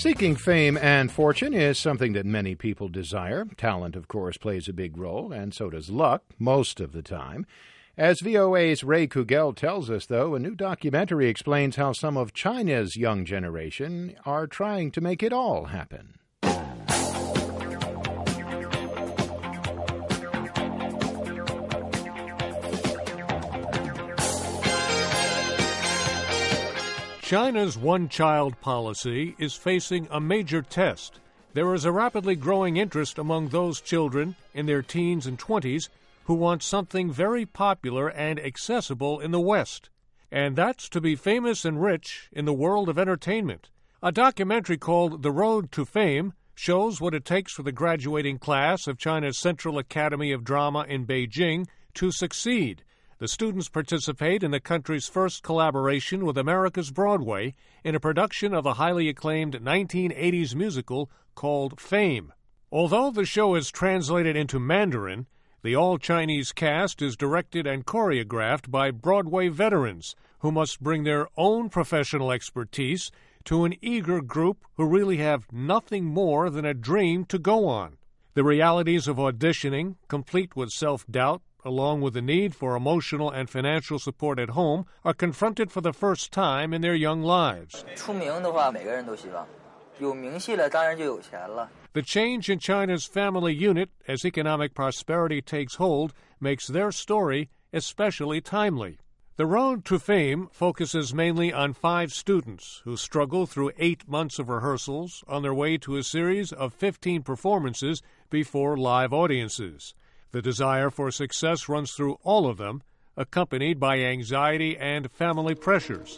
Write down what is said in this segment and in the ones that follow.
Seeking fame and fortune is something that many people desire. Talent, of course, plays a big role, and so does luck, most of the time. As VOA's Ray Kugel tells us, though, a new documentary explains how some of China's young generation are trying to make it all happen. China's one-child policy is facing a major test. There is a rapidly growing interest among those children in their teens and 20s who want something very popular and accessible in the West. And that's to be famous and rich in the world of entertainment. A documentary called The Road to Fame shows what it takes for the graduating class of China's Central Academy of Drama in Beijing to succeed. The students participate in the country's first collaboration with America's Broadway in a production of a highly acclaimed 1980s musical called Fame. Although the show is translated into Mandarin, the all-Chinese cast is directed and choreographed by Broadway veterans who must bring their own professional expertise to an eager group who really have nothing more than a dream to go on. The realities of auditioning, complete with self-doubt, along with the need for emotional and financial support at home, are confronted for the first time in their young lives. The change in China's family unit as economic prosperity takes hold makes their story especially timely. The Road to Fame focuses mainly on 5 students who struggle through 8 months of rehearsals on their way to a series of 15 performances before live audiences. The desire for success runs through all of them, accompanied by anxiety and family pressures.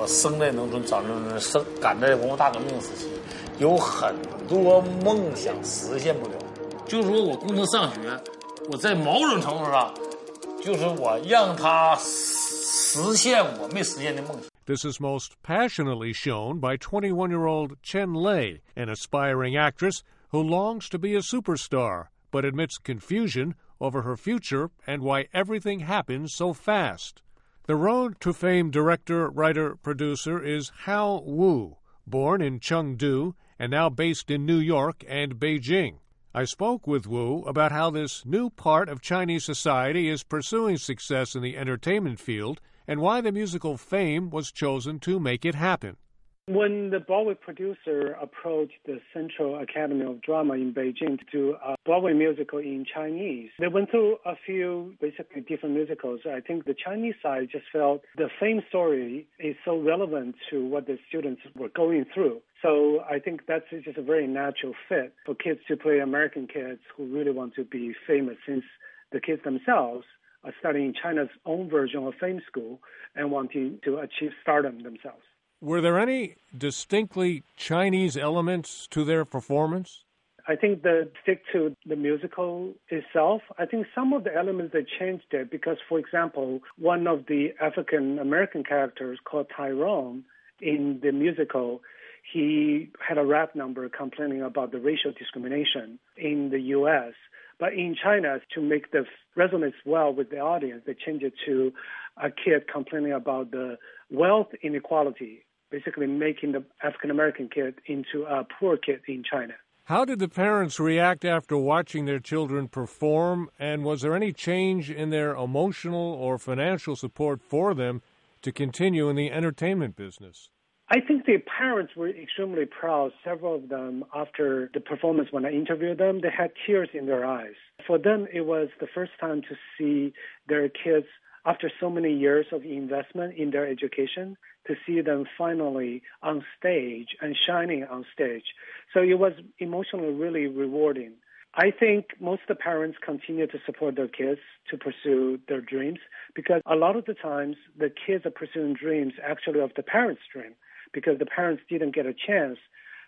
This is most passionately shown by 21-year-old Chen Lei, an aspiring actress who longs to be a superstar, but admits confusion over her future and why everything happens so fast. The Road to Fame director, writer, producer is Hao Wu, born in Chengdu and now based in New York and Beijing. I spoke with Wu about how this new part of Chinese society is pursuing success in the entertainment field and why the musical Fame was chosen to make it happen. When the Broadway producer approached the Central Academy of Drama in Beijing to do a Broadway musical in Chinese, they went through a few basically different musicals. I think the Chinese side just felt the Fame story is so relevant to what the students were going through. So I think that's just a very natural fit for kids to play American kids who really want to be famous, since the kids themselves are studying China's own version of Fame School and wanting to achieve stardom themselves. Were there any distinctly Chinese elements to their performance? I think they stick to the musical itself. I think some of the elements they changed it because, for example, one of the African-American characters called Tyrone in the musical, he had a rap number complaining about the racial discrimination in the U.S. But in China, to make the resonance well with the audience, they changed it to a kid complaining about the wealth inequality, basically making the African-American kid into a poor kid in China. How did the parents react after watching their children perform, and was there any change in their emotional or financial support for them to continue in the entertainment business? I think the parents were extremely proud. Several of them, after the performance, when I interviewed them, they had tears in their eyes. For them, it was the first time to see their kids, after so many years of investment in their education, to see them finally on stage and shining on stage. So it was emotionally really rewarding. I think most of the parents continue to support their kids to pursue their dreams, because a lot of the times the kids are pursuing dreams actually of the parents' dream, because the parents didn't get a chance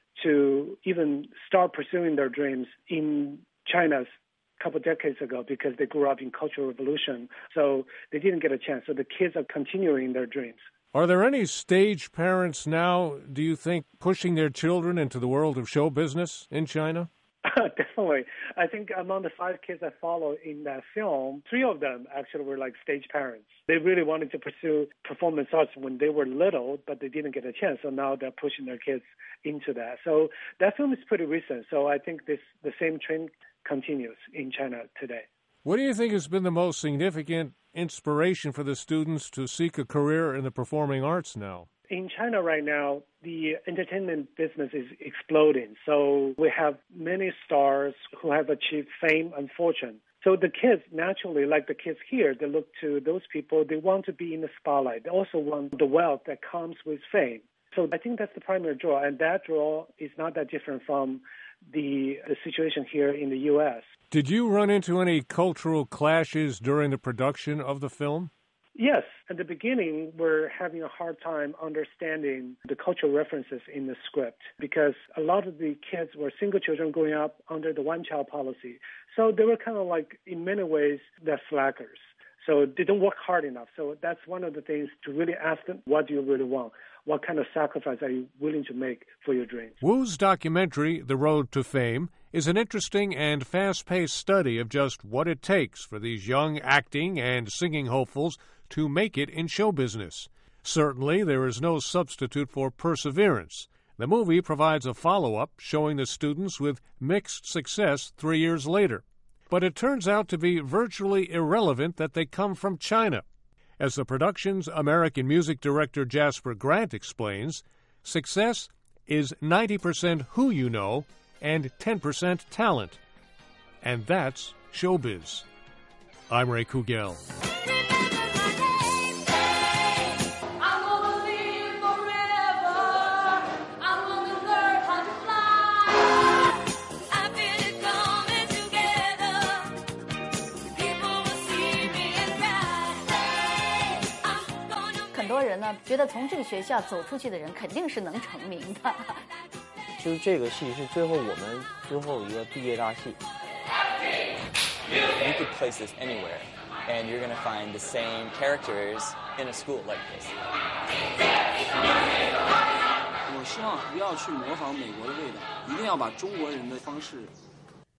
to even start pursuing their dreams in China a couple of decades ago, because they grew up in Cultural Revolution. So they didn't get a chance. So the kids are continuing their dreams. Are there any stage parents now, do you think, pushing their children into the world of show business in China? Definitely. I think among the 5 kids I followed in that film, 3 of them actually were like stage parents. They really wanted to pursue performance arts when they were little, but they didn't get a chance. So now they're pushing their kids into that. So that film is pretty recent. So I think the same trend continues in China today. What do you think has been the most significant inspiration for the students to seek a career in the performing arts now? In China right now, the entertainment business is exploding. So we have many stars who have achieved fame and fortune. So the kids, naturally, like the kids here, they look to those people. They want to be in the spotlight. They also want the wealth that comes with fame. So I think that's the primary draw. And that draw is not that different from the situation here in the U.S. Did you run into any cultural clashes during the production of the film? Yes. At the beginning, we're having a hard time understanding the cultural references in the script because a lot of the kids were single children growing up under the one-child policy. So they were kind of like, in many ways, they're slackers. So they don't work hard enough. So that's one of the things to really ask them, what do you really want? What kind of sacrifice are you willing to make for your dreams? Wu's documentary, The Road to Fame, is an interesting and fast-paced study of just what it takes for these young acting and singing hopefuls to make it in show business. Certainly, there is no substitute for perseverance. The movie provides a follow-up showing the students with mixed success 3 years later. But it turns out to be virtually irrelevant that they come from China. As the production's American music director Jasper Grant explains, success is 90% who you know and 10% talent. And that's showbiz. I'm Ray Kugel. 觉得从这个学校走出去的人肯定是能成名的。 就是这个戏是最后我们之后一个毕业大戏。 You could place this anywhere, and you're going to find the same characters in a school like this. 我希望不要去模仿美国的味道，一定要把中国人的方式